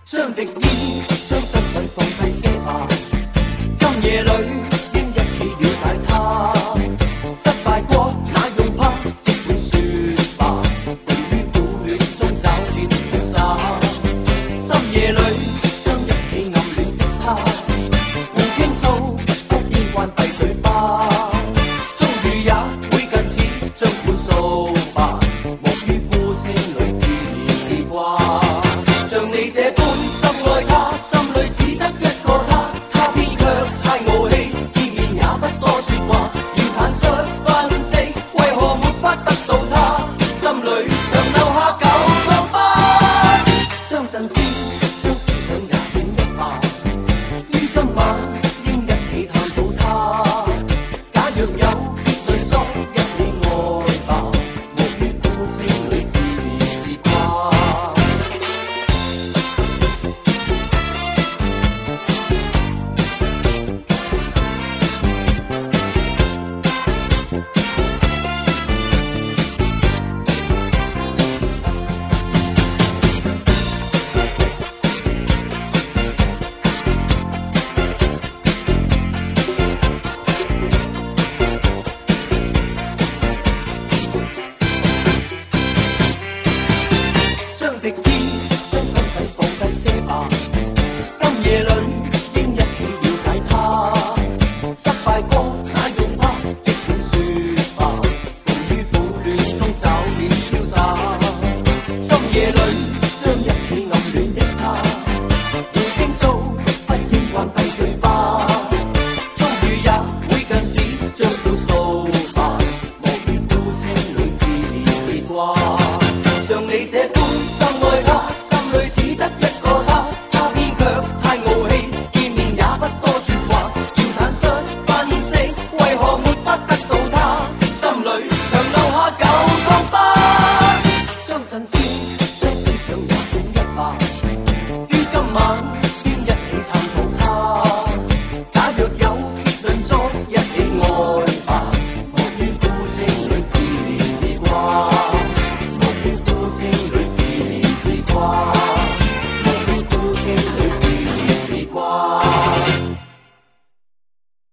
將敵意，將身份放低些吧。今夜裏應一起了解他，失敗過那用怕，即管說吧，共於苦戀中找點瀟灑。深夜裏將一起暗戀的他，互傾訴，不應關閉嘴巴。終於也會近似，將本數吧，莫於孤清裏自憐自掛。像你這般深愛他，心裏只得一個他，他偏卻太傲氣，見面也不多說話，要坦率分析，為何沒法得到他，心裏常留下舊創疤。將陣先，將思想也轉一下，於今晚應一起探討他。假若有誰說一起愛吧，莫於孤清裏自憐自掛。將敵意，將身體放低些吧。今夜裏應一起了解他，失敗過那用怕，即管說吧，共於苦戀中找點瀟灑。深夜裏將一起暗戀的他，互傾訴，不應關閉嘴巴。終於也會近似，將本數吧，莫於孤清裏自憐自掛。像你這般